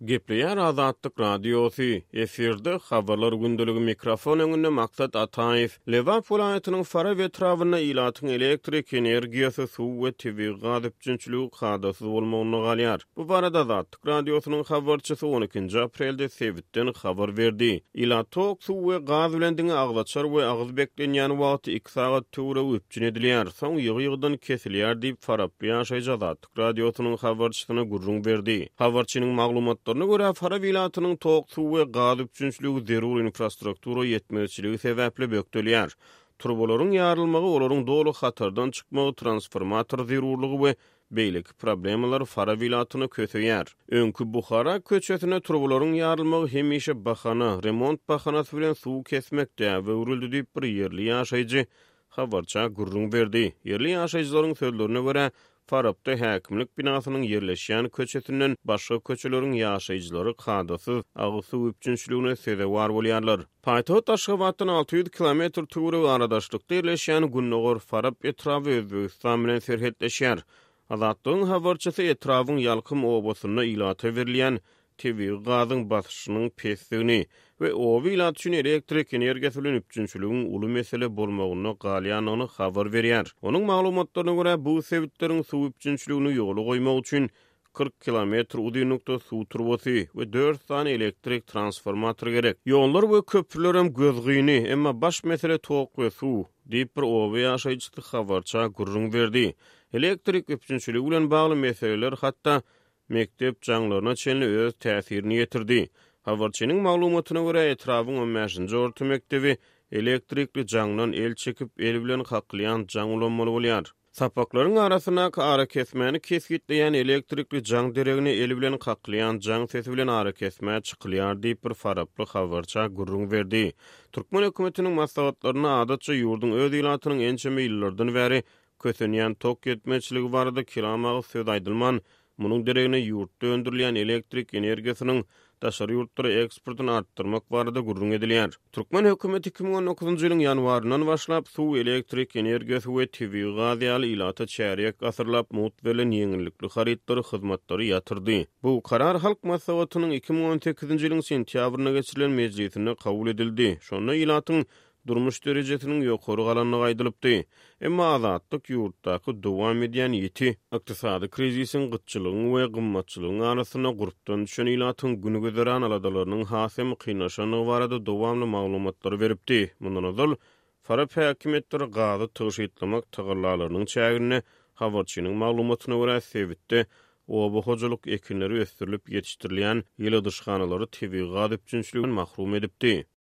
Gepleýär Azatlyk radiosu, efirde habarlar gündüligi mikrofon öňünde maksat Ataýew, Lewap welaýatynyň Fara we etrawyna ilatyň elektrik energiýasy, suw we TV gaz üçinçiligi hadatsy bolmagyny galýar. Bu barada Azatlyk radiosynyň habarçysy 12-nji aprelde Sewitden habar berdi. Ilatok suw we gaz bilen diňe agzaçar we agyz beklenýän wagty 2 sagat töwre üçin edilýär. Soň ýygy-ýygydan kesilýär diýip Faraply ýaşaýjy Azatlyk radiosynyň habarçysyna gurrun berdi. Habarçynyň maglumatlaryna görä Fara vilayatynyň tok suw we gaz üçinçiligi zerur infrastruktura ýetmezçiligi sebäpli bökdelýär. Turbolaryň ýarylmagy olaryň dolu hatardan çykmagy, transformator zerurlygy we beýleki problemalar Fara vilayatyny kötüýär. Öňkü Buhara köçesine turbolaryň ýarylmagy hemişe bahana, remont bahanasy bilen suw kesmekde we urildi diýip bir ýerli ýaşaýjy habarça gurrun berdi. Ýerli ýaşaýjylaryň sözlerine görä Farapda häkimlik binasynyň ýerleşýän köçesinden başga köçelerin ýaşaýjylary hadatsy agysu üçinçiligine sebäp bolýarlar. Paýtaht Aşgabatdan 600 kilometr töwre aradaşlykda ýerleşýän Günnogor Farap etrawy Özbegistan bilen serhetleşýär. Azatlygyň habarçysy etrawyň ýalkym obasyna ilata berilýän TV gazyň basyşynyň pesdigini we o wilayat üçin elektrik energiýasy bilen üçinçiligiň uly mesele bolmagyny galýanyny habar berýär. Onuň maglumatlaryna görä bu sebitleriň suw üçinçiligini ýoly goýmak üçin 40 kilometr udynlykda suw turbosy we 4 tane elektrik transformator gerek. Ýollar we köprüler hem gözgyny, emma baş mesele tok we suw diýip bir oba ýaşaýjy habarça gurrun berdi. Elektrik üçinçiligi bilen bagly meseleler hatda mektep jaňlaryna çenli öz täsirini ýetirdi. Habarçynyň maglumatyna görä etrawyň 15-nji orta mektebi elektrikli jaňdan el çekip el bilen haklyan jaň ulanmaly bolýar. Sapaklaryň arasyna ara kesmäni kesgitleýän elektrikli jaň deregini el bilen haklyan jaň sesi bilen ara kesmä çykylýar diýip bir Faraply habarça gurrun berdi. Türkmen hökümetiniň maslahatlaryna adatça ýurdun öz ilatynyň ençeme ýyllardan bäri kösenýän tok ýetmezçiligi barada kiramagy söz aýdylman. Munyň deregine ýurtda öndürilýän elektrik energiýasynyň daşary ýurtlara eksportyny artdyrmak barada gurrun edilýär. Türkmen hökümeti 2019-njy ýylyň ýanwaryndan başlap suw elektrik energiýasy we TV gaz ýaly ilata çäriýek asyrlap mut bilen ýeňillikli harytlary hyzmatlary ýatyrdy. Bu karar halk maslahatynyň 2018-nji ýylyň sentýabryna geçirilen mejlisinde kabul edildi. Şonda ilatyň durmuş derejesiniň ýokary galanyny gaýdylypdy. Emma azatlyk ýurtdaky dowam edýän ýeti ykdysady krizisiň gytçylygyň we gymmatçylygyň arasyna gurupdan düşen ilatyň güni gözeran aladalarynyň hasem kıynaşanyny barada dowamly maglumatlar beripdi. Mundan öňe Farap häkimetleri gazy tygyşytlamak tagyrlalarynyň çägini habarçynyň maglumatyna görä Sewitde oba hojalyk ekinleri ösdürilip ýetişdirilýän ýyly dyşganalary TV gaz üçinçiliginden mahrum edipdi.